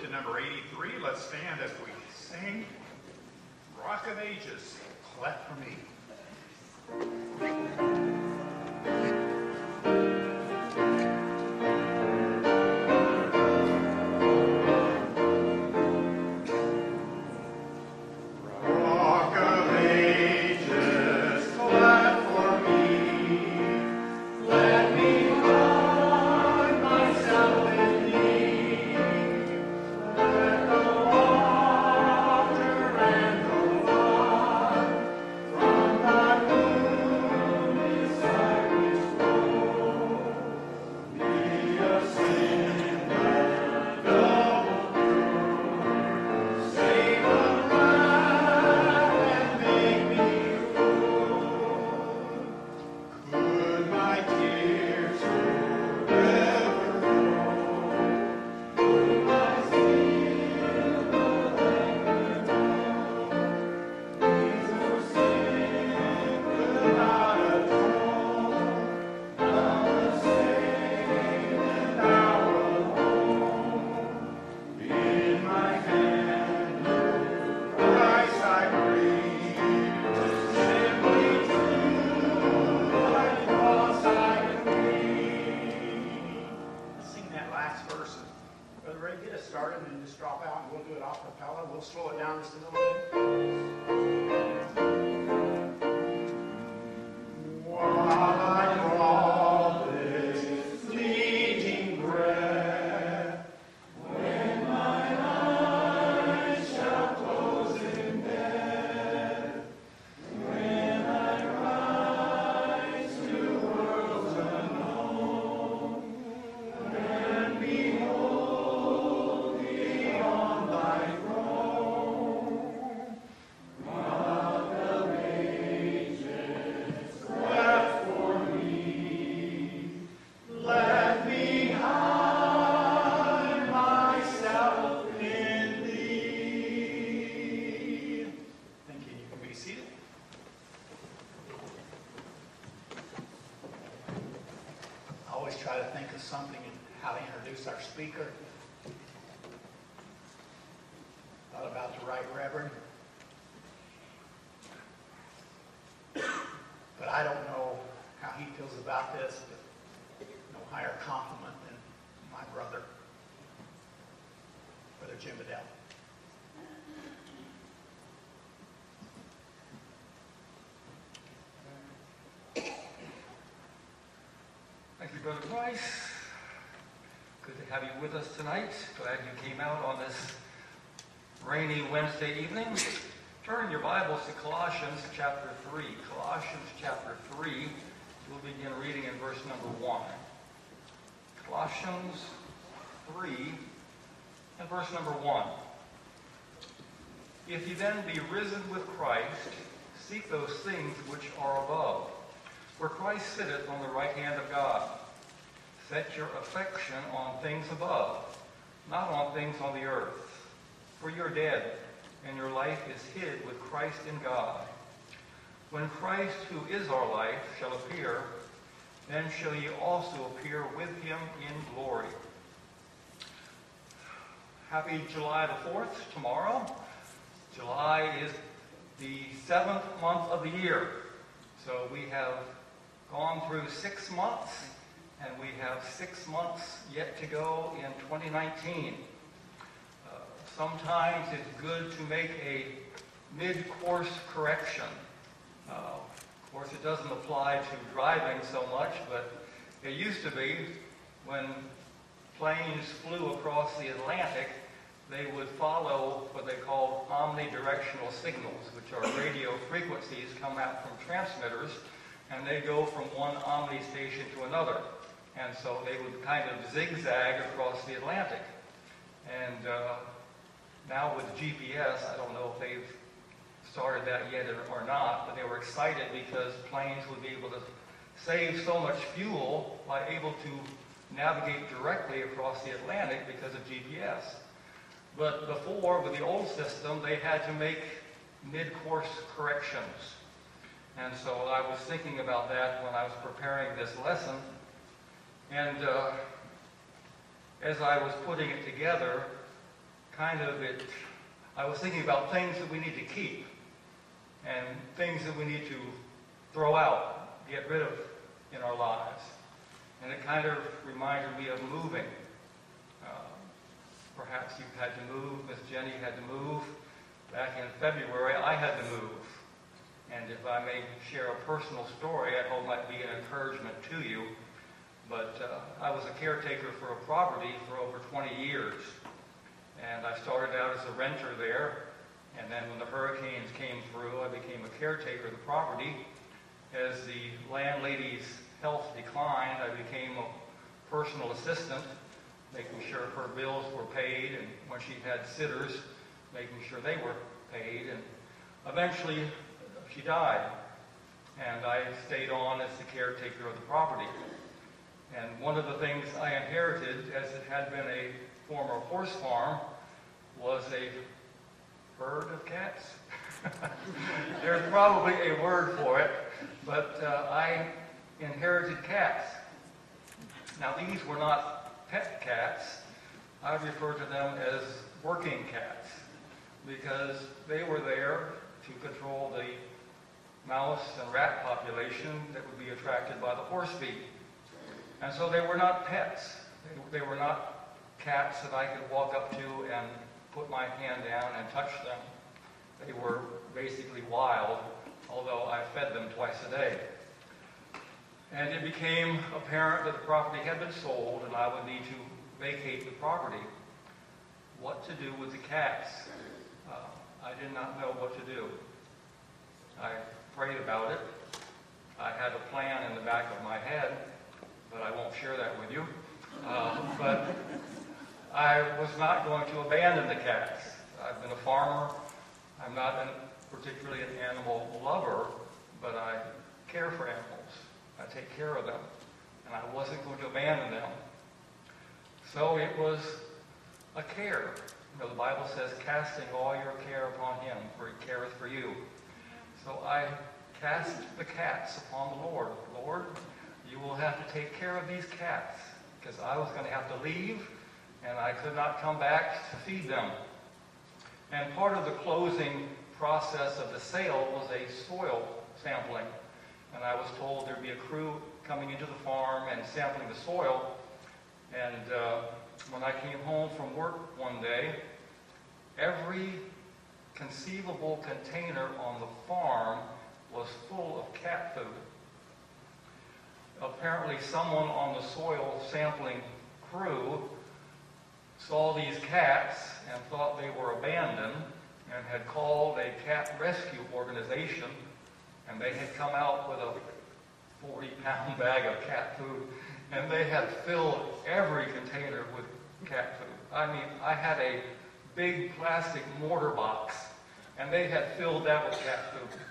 number 83. Let's stand as we sing Rock of Ages, Cleft for Me. Try to think of something and how to introduce our speaker. Thought about the Right Reverend. But I don't know how he feels about this, but no higher compliment than my brother, Brother Jim Bedell. Thank you, Brother Price. Good to have you with us tonight. Glad you came out on this rainy Wednesday evening. Turn your Bibles to Colossians chapter 3. Colossians chapter 3. We'll begin reading in verse number 1. Colossians 3 and verse number 1. If you then be risen with Christ, seek those things which are above, where Christ sitteth on the right hand of God. Set your affection on things above, not on things on the earth. For you're dead, and your life is hid with Christ in God. When Christ, who is our life, shall appear, then shall ye also appear with him in glory. Happy July the 4th, tomorrow. July is the 7th month of the year. So we have gone through 6 months, and we have 6 months yet to go in 2019. Sometimes it's good to make a mid-course correction. Of course, it doesn't apply to driving so much, but it used to be when planes flew across the Atlantic, they would follow what they called omnidirectional signals, which are radio frequencies come out from transmitters, and they go from one omni station to another. And so they would kind of zigzag across the Atlantic. And now with GPS, I don't know if they've started that yet or not, but they were excited because planes would be able to save so much fuel by able to navigate directly across the Atlantic because of GPS. But before, with the old system, they had to make mid-course corrections. And so I was thinking about that when I was preparing this lesson. And as I was putting it together, I was thinking about things that we need to keep and things that we need to throw out, get rid of in our lives. And it kind of reminded me of moving. Perhaps you've had to move. Miss Jenny had to move. Back in February, I had to move. And if I may share a personal story, I hope it might be an encouragement to you. But I was a caretaker for a property for over 20 years. And I started out as a renter there. And then when the hurricanes came through, I became a caretaker of the property. As the landlady's health declined, I became a personal assistant, making sure her bills were paid, and when she had sitters, making sure they were paid. And eventually, she died, and I stayed on as the caretaker of the property. And one of the things I inherited, as it had been a former horse farm, was a herd of cats. There's probably a word for it, but I inherited cats. Now, these were not pet cats. I refer to them as working cats because they were there to control the mouse and rat population that would be attracted by the horse feed. And so they were not pets. They were not cats that I could walk up to and put my hand down and touch them. They were basically wild, although I fed them twice a day. And it became apparent that the property had been sold and I would need to vacate the property. What to do with the cats? I did not know what to do. I prayed about it. I had a plan in the back of my head, but I won't share that with you. But I was not going to abandon the cats. I've been a farmer. I'm not particularly an animal lover, but I care for animals. I take care of them, and I wasn't going to abandon them. So it was a care. You know, the Bible says, casting all your care upon him, for he careth for you. So I cast the cats upon the Lord. Lord, you will have to take care of these cats, because I was going to have to leave, and I could not come back to feed them. And part of the closing process of the sale was a soil sampling. And I was told there'd be a crew coming into the farm and sampling the soil. And when I came home from work one day, every conceivable container on the farm was full of cat food. Apparently someone on the soil sampling crew saw these cats and thought they were abandoned and had called a cat rescue organization, and they had come out with a 40-pound bag of cat food, and they had filled every container with cat food. I mean, I had a big plastic mortar box, and they had filled that with cat food.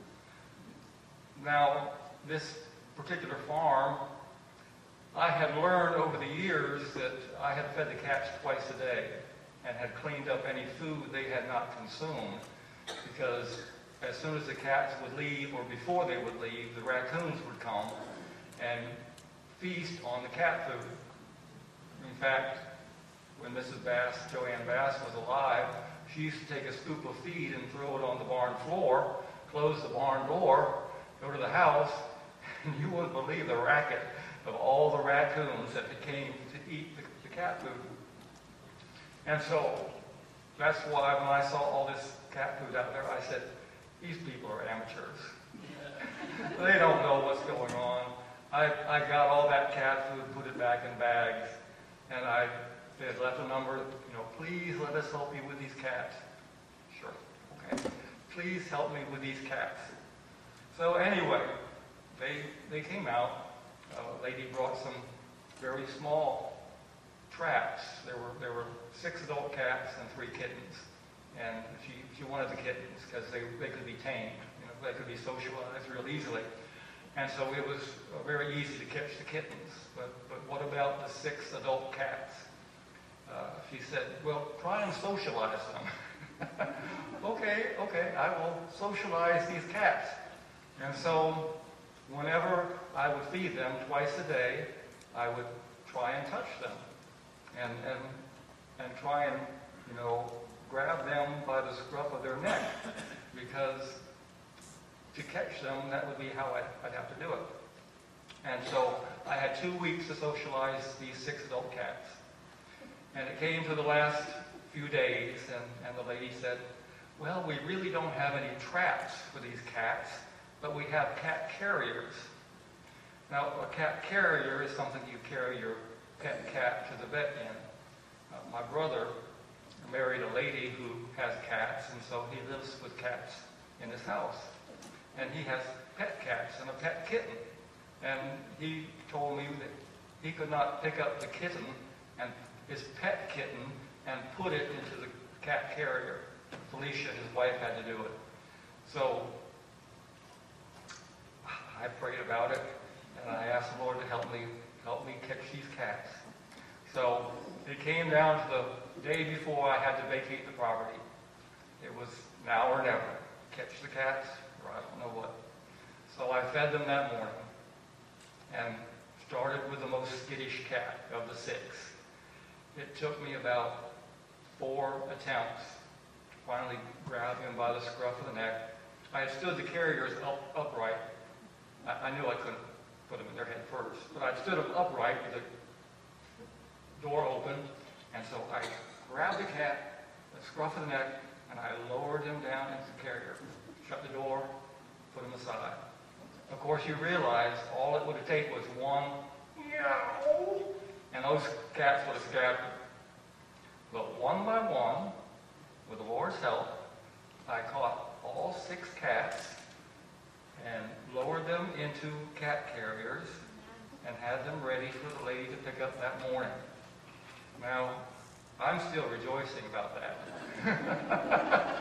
Now, this particular farm, I had learned over the years that I had fed the cats twice a day and had cleaned up any food they had not consumed, because as soon as the cats would leave, or before they would leave, the raccoons would come and feast on the cat food. In fact, when Mrs. Bass, Joanne Bass, was alive, she used to take a scoop of feed and throw it on the barn floor, close the barn door, go to the house, and you wouldn't believe the racket of all the raccoons that came to eat the cat food. And so that's why when I saw all this cat food out there, I said, these people are amateurs. They don't know what's going on. I got all that cat food, put it back in bags, and they had left a number, please let us help you with these cats. Sure, okay. Please help me with these cats. So anyway, they came out. A lady brought some very small traps. There were 6 adult cats and 3 kittens. And she wanted the kittens because they could be tamed. They could be socialized real easily. And so it was very easy to catch the kittens. But what about the 6 adult cats? She said, well, try and socialize them. Okay, I will socialize these cats. And so whenever I would feed them twice a day, I would try and touch them and try and grab them by the scruff of their neck, because to catch them, that would be how I'd have to do it. And so I had 2 weeks to socialize these 6 adult cats. And it came to the last few days, and the lady said, well, we really don't have any traps for these cats, but we have cat carriers. Now, a cat carrier is something you carry your pet cat to the vet in. My brother married a lady who has cats, and so he lives with cats in his house. And he has pet cats and a pet kitten. And he told me that he could not pick up the kitten, and his pet kitten, and put it into the cat carrier. Felicia, his wife, had to do it. So I prayed about it, and I asked the Lord to help me catch these cats. So it came down to the day before I had to vacate the property. It was now or never. Catch the cats, or I don't know what. So I fed them that morning, and started with the most skittish cat of the 6. It took me about 4 attempts to finally grab him by the scruff of the neck. I had stood the carriers upright. I knew I couldn't put them in their head first, but I stood them upright with the door open, and so I grabbed the cat, the scruff of the neck, and I lowered him down into the carrier, shut the door, put him aside. Of course, you realize all it would have taken was one meow, and those cats would have scattered. But one by one, with the Lord's help, I caught all 6 cats and lowered them into cat carriers and had them ready for the lady to pick up that morning. Now, I'm still rejoicing about that.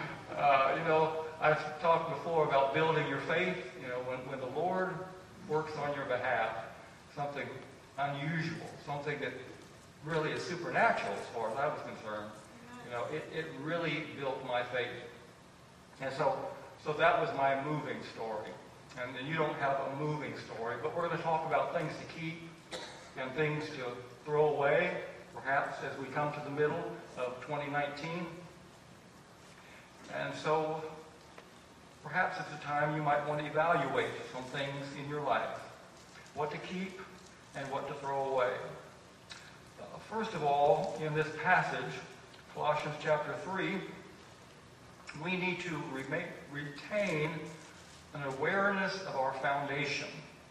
I've talked before about building your faith. When the Lord works on your behalf, something unusual, something that really is supernatural as far as I was concerned, it really built my faith. And so that was my moving story. And you don't have a moving story, but we're going to talk about things to keep and things to throw away, perhaps as we come to the middle of 2019. And so perhaps it's a time you might want to evaluate some things in your life, what to keep and what to throw away. First of all, in this passage, Colossians chapter 3, we need to retain an awareness of our foundation.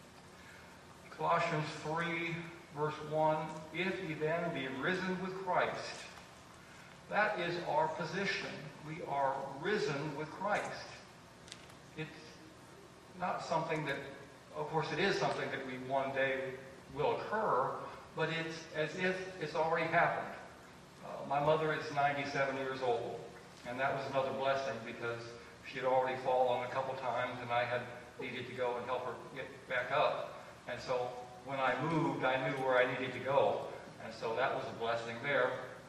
Colossians 3, verse 1, if ye then be risen with Christ. That is our position. We are risen with Christ. It's not something that, of course it is something that we one day will occur, but it's as if it's already happened. My mother is 97 years old, and that was another blessing because she had already fallen a couple times, and I had needed to go and help her get back up. And so when I moved, I knew where I needed to go, and so that was a blessing there.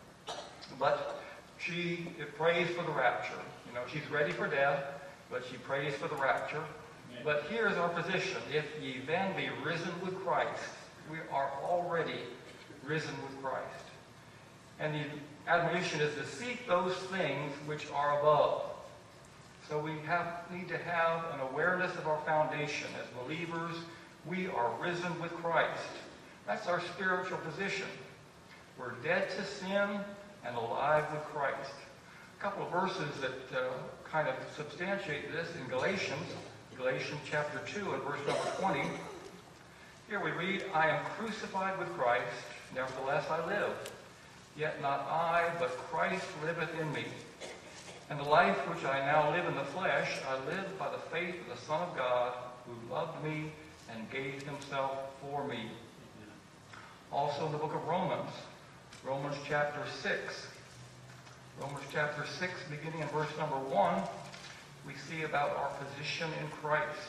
But she prays for the rapture. She's ready for death, but she prays for the rapture. But here's our position. If ye then be risen with Christ, we are already risen with Christ. And the admonition is to seek those things which are above. So we need to have an awareness of our foundation. As believers, we are risen with Christ. That's our spiritual position. We're dead to sin and alive with Christ. A couple of verses that kind of substantiate this in Galatians chapter 2 and verse number 20. Here we read, I am crucified with Christ, nevertheless I live. Yet not I, but Christ liveth in me. And the life which I now live in the flesh, I live by the faith of the Son of God, who loved me and gave himself for me. Also in the book of Romans chapter 6. Romans chapter 6, beginning in verse number 1, we see about our position in Christ.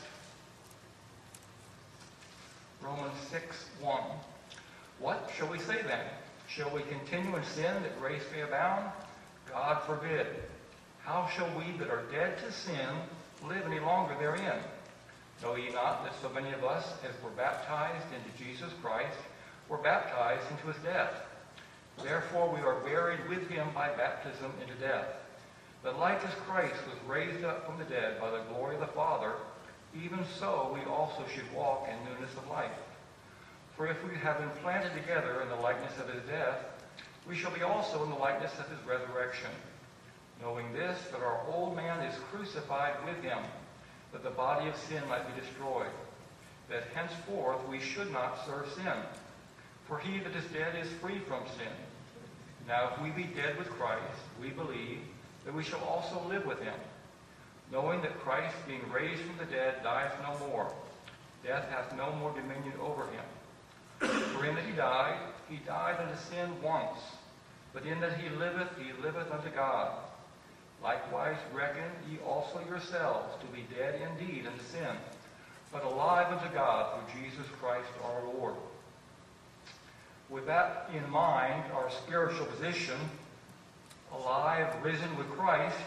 Romans 6:1. What shall we say then? Shall we continue in sin that grace may abound? God forbid. How shall we that are dead to sin live any longer therein? Know ye not that so many of us, as were baptized into Jesus Christ, were baptized into his death? Therefore we are buried with him by baptism into death, that like as Christ was raised up from the dead by the glory of the Father, even so we also should walk in newness of life. For if we have been planted together in the likeness of his death, we shall be also in the likeness of his resurrection. Knowing this, that our old man is crucified with him, that the body of sin might be destroyed, that henceforth we should not serve sin. For he that is dead is free from sin. Now if we be dead with Christ, we believe that we shall also live with him, knowing that Christ, being raised from the dead, dieth no more. Death hath no more dominion over him. For in that he died unto sin once, but in that he liveth unto God. Likewise reckon ye also yourselves to be dead indeed unto sin, but alive unto God through Jesus Christ our Lord. With that in mind, our spiritual position, alive, risen with Christ,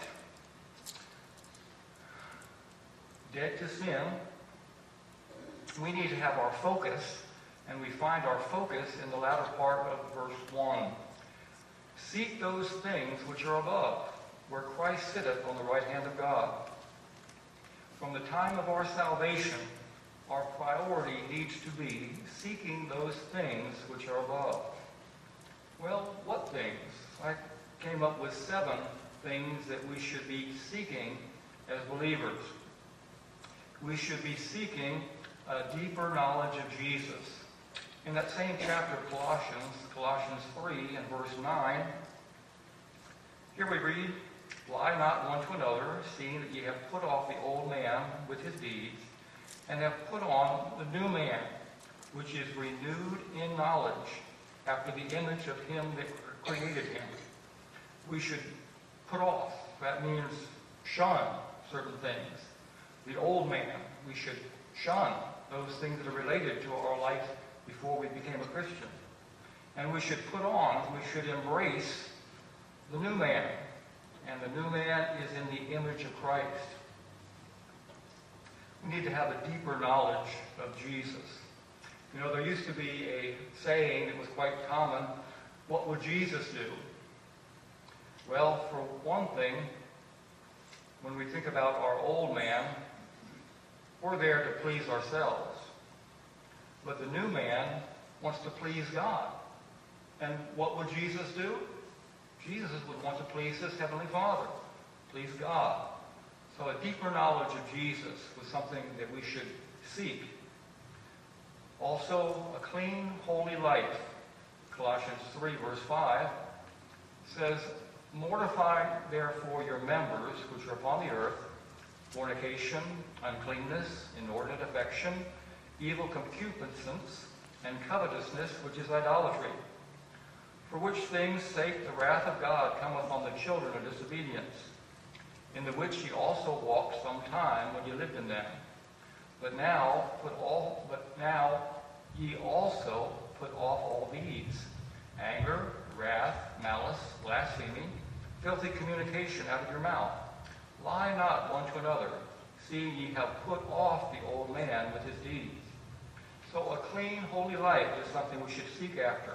dead to sin, we need to have our focus, and we find our focus in the latter part of verse 1. Seek those things which are above, where Christ sitteth on the right hand of God. From the time of our salvation, our priority needs to be seeking those things which are above. Well, what things? I came up with 7 things that we should be seeking as believers. We should be seeking a deeper knowledge of Jesus. In that same chapter of Colossians 3 and verse 9, here we read, Lie not one to another, seeing that ye have put off the old man with his deeds, and have put on the new man, which is renewed in knowledge, after the image of him that created him. We should put off. That means shun certain things. The old man, we should shun those things that are related to our life before we became a Christian. And we should put on, we should embrace the new man. And the new man is in the image of Christ. We need to have a deeper knowledge of Jesus. You know, there used to be a saying that was quite common, what would Jesus do? Well, for one thing, when we think about our old man, we're there to please ourselves. But the new man wants to please God. And what would Jesus do? Jesus would want to please his heavenly Father, please God. So a deeper knowledge of Jesus was something that we should seek. Also, a clean, holy life. Colossians 3, verse 5 says, Mortify therefore your members which are upon the earth, fornication, uncleanness, inordinate affection, evil concupiscence, and covetousness, which is idolatry. For which things' sake the wrath of God cometh on the children of disobedience, in the which ye also walked some time when ye lived in them. But now ye also put off all these: anger, wrath, malice, blasphemy, filthy communication out of your mouth. Lie not one to another, seeing ye have put off the old man with his deeds. So a clean, holy life is something we should seek after.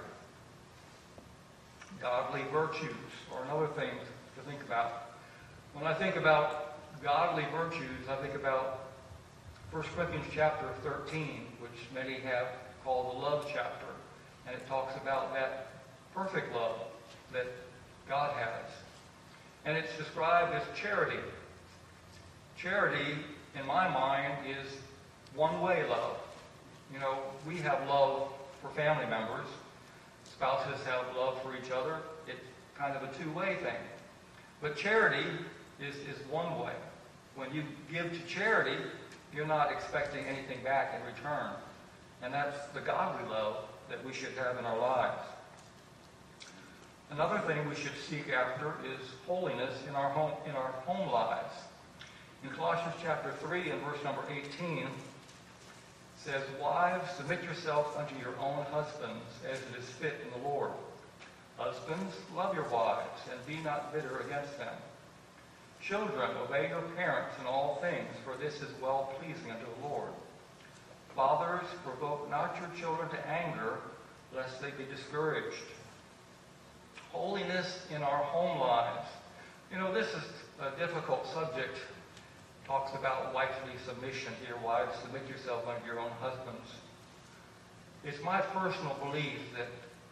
Godly virtues are another thing to think about. When I think about godly virtues, I think about 1 Corinthians chapter 13, which many have called the love chapter. And it talks about that perfect love that God has. And it's described as charity. Charity, in my mind, is one-way love. You know, we have love for family members. Spouses have love for each other. It's kind of a two-way thing. But charity is one way. When you give to charity, you're not expecting anything back in return. And that's the godly love that we should have in our lives. Another thing we should seek after is holiness in our home lives. In Colossians chapter 3 and verse number 18, it says, Wives, submit yourselves unto your own husbands, as it is fit in the Lord. Husbands, love your wives, and be not bitter against them. Children, obey your parents in all things, for this is well-pleasing unto the Lord. Fathers, provoke not your children to anger, lest they be discouraged. Holiness in our home lives. You know, this is a difficult subject. Talks about wifely submission here. Wives, submit yourselves unto your own husbands. It's my personal belief that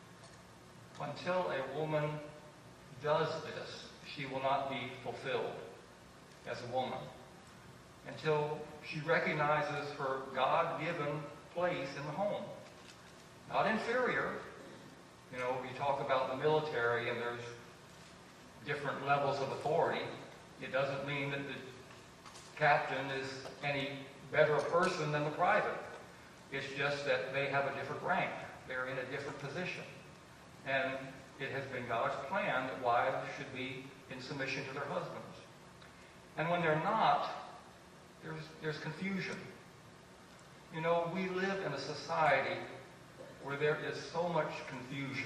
until a woman does this, she will not be fulfilled as a woman. Until she recognizes her God-given place in the home. Not inferior. You know, we talk about the military and there's different levels of authority. It doesn't mean that the captain is any better a person than the private. It's just that they have a different rank. They're in a different position. And it has been God's plan that wives should be in submission to their husbands. And when they're not, there's confusion. You know, we live in a society where there is so much confusion.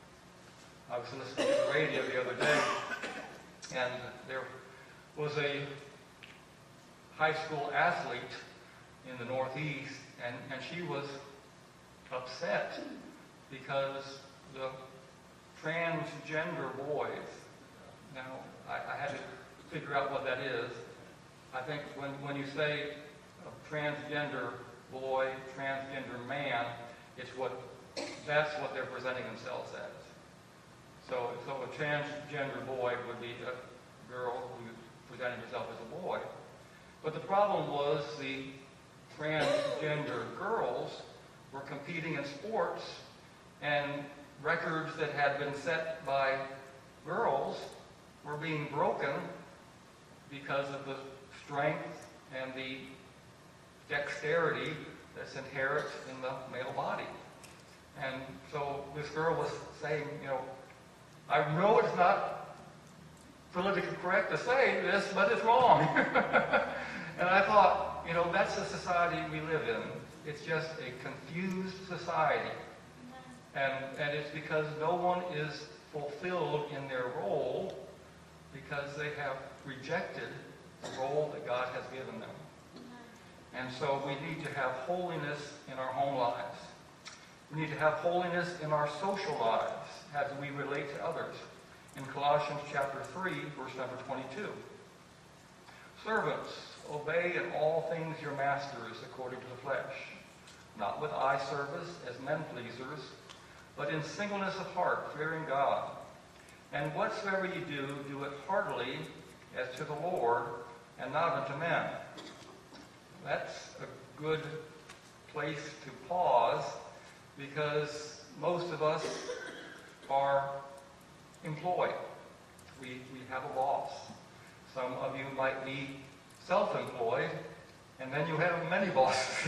I was listening to the radio the other day, and there was a high school athlete in the Northeast, and she was upset because the transgender boys, now I had to figure out what that is. I think when you say a transgender boy, transgender man, that's what they're presenting themselves as. So a transgender boy would be a girl who's presenting herself as a boy. But the problem was the transgender girls were competing in sports, and records that had been set by girls were being broken because of the strength and the dexterity that's inherent in the male body. And so this girl was saying, you know, I know it's not politically correct to say this, but it's wrong. And I thought, you know, that's the society we live in. It's just a confused society. And it's because no one is fulfilled in their role because they have rejected the role that God has given them. And so we need to have holiness in our home lives. We need to have holiness in our social lives as we relate to others. In Colossians chapter 3, verse number 22. Servants, obey in all things your masters according to the flesh, not with eye service as men pleasers, but in singleness of heart, fearing God. And whatsoever you do, do it heartily as to the Lord, and not unto men. That's a good place to pause, because most of us are employed. We have a boss. Some of you might be self-employed, and then you have many bosses.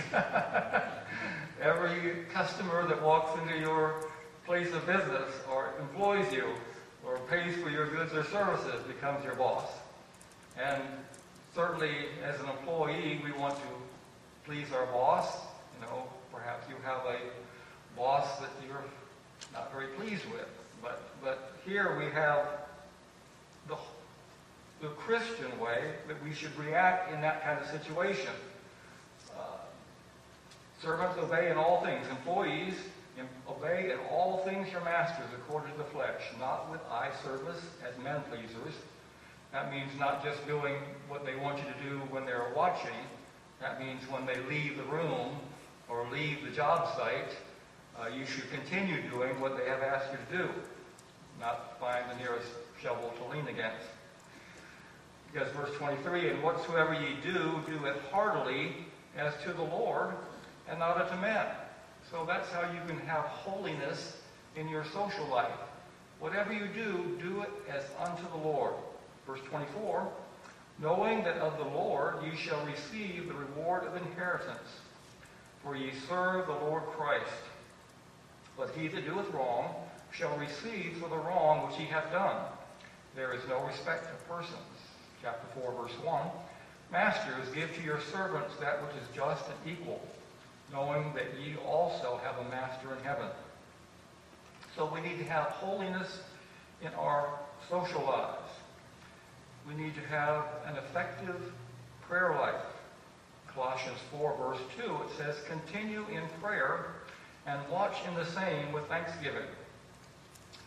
Every customer that walks into your place of business or employs you or pays for your goods or services becomes your boss. And certainly as an employee, we want to please our boss. You know, perhaps you have a boss that you're not very pleased with. But here we have the Christian way that we should react in that kind of situation. Servants, obey in all things. Employees, obey in all things your masters according to the flesh, not with eye service as men pleasers. That means not just doing what they want you to do when they're watching. That means when they leave the room or leave the job site, you should continue doing what they have asked you to do, not find the nearest shovel to lean against. Because verse 23, and whatsoever ye do, do it heartily as to the Lord and not unto men. So that's how you can have holiness in your social life. Whatever you do, do it as unto the Lord. Verse 24, knowing that of the Lord ye shall receive the reward of inheritance, for ye serve the Lord Christ. But he that doeth wrong shall receive for the wrong which he hath done. There is no respect of persons. Chapter 4, verse 1. Masters, give to your servants that which is just and equal, knowing that ye also have a master in heaven. So we need to have holiness in our social lives. We need to have an effective prayer life. Colossians 4, verse 2, it says, continue in prayer and watch in the same with thanksgiving.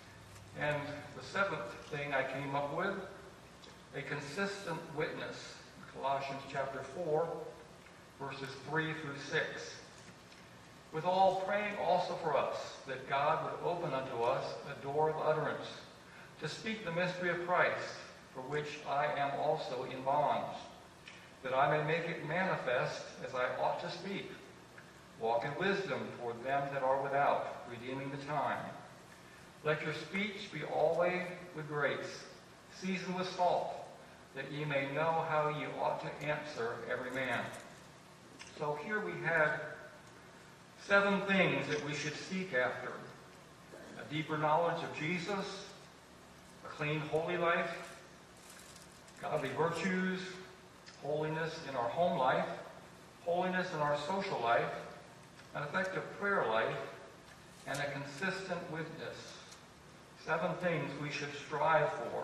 And the seventh thing I came up with, a consistent witness. Colossians chapter 4, verses 3 through 6. Withal praying also for us, that God would open unto us a door of utterance, to speak the mystery of Christ, for which I am also in bonds, that I may make it manifest as I ought to speak. Walk in wisdom toward them that are without, redeeming the time. Let your speech be always with grace, seasoned with salt, that ye may know how ye ought to answer every man. So here we had 7 things that we should seek after. A deeper knowledge of Jesus, a clean, holy life, godly virtues, holiness in our home life, holiness in our social life, an effective prayer life, and a consistent witness. 7 things we should strive for.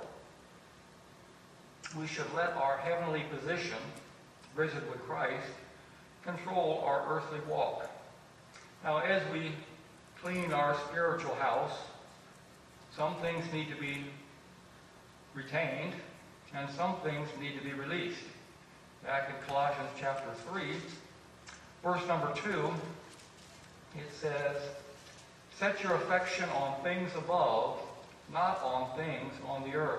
We should let our heavenly position, risen with Christ, control our earthly walk. Now, as we clean our spiritual house, some things need to be retained, and some things need to be released. Back in Colossians chapter 3, verse number 2, it says, set your affection on things above, not on things on the earth.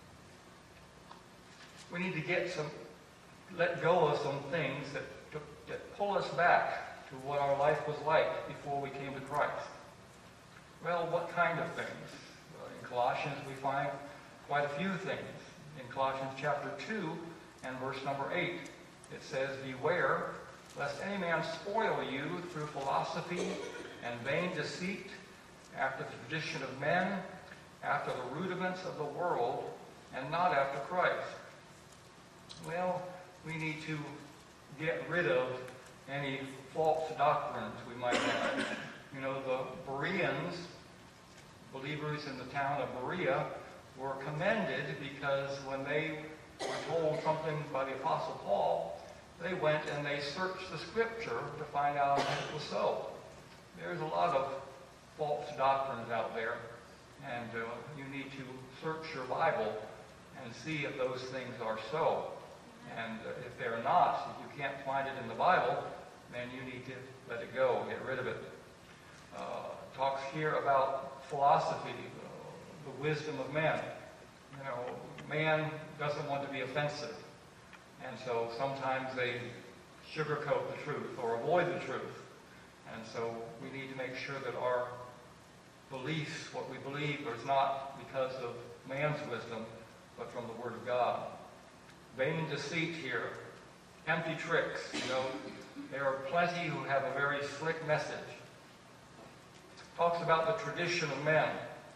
We need to let go of some things that pull us back to what our life was like before we came to Christ. Well, what kind of things? Well, in Colossians we find quite a few things. In Colossians chapter 2 and verse number 8, it says, beware lest any man spoil you through philosophy and vain deceit, after the tradition of men, after the rudiments of the world, and not after Christ. Well, we need to get rid of any false doctrines we might have. You know, the Bereans, believers in the town of Berea, were commended because when they were told something by the Apostle Paul, they went and they searched the Scripture to find out if it was so. There's a lot of false doctrines out there, and you need to search your Bible and see if those things are so. And if they're not, if you can't find it in the Bible, then you need to let it go, get rid of it. Talks here about philosophy, the wisdom of men. You know, man doesn't want to be offensive, and so sometimes they sugarcoat the truth or avoid the truth. And so we need to make sure that our beliefs, what we believe, is not because of man's wisdom, but from the Word of God. Vain deceit here, empty tricks. You know, there are plenty who have a very slick message. Talks about the tradition of men.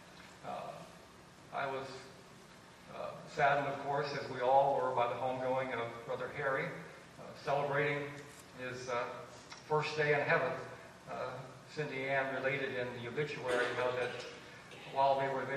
I was saddened, of course, as we all were, by the homegoing of Brother Harry, celebrating his first day in heaven. Cindy Ann related in the obituary, that while they were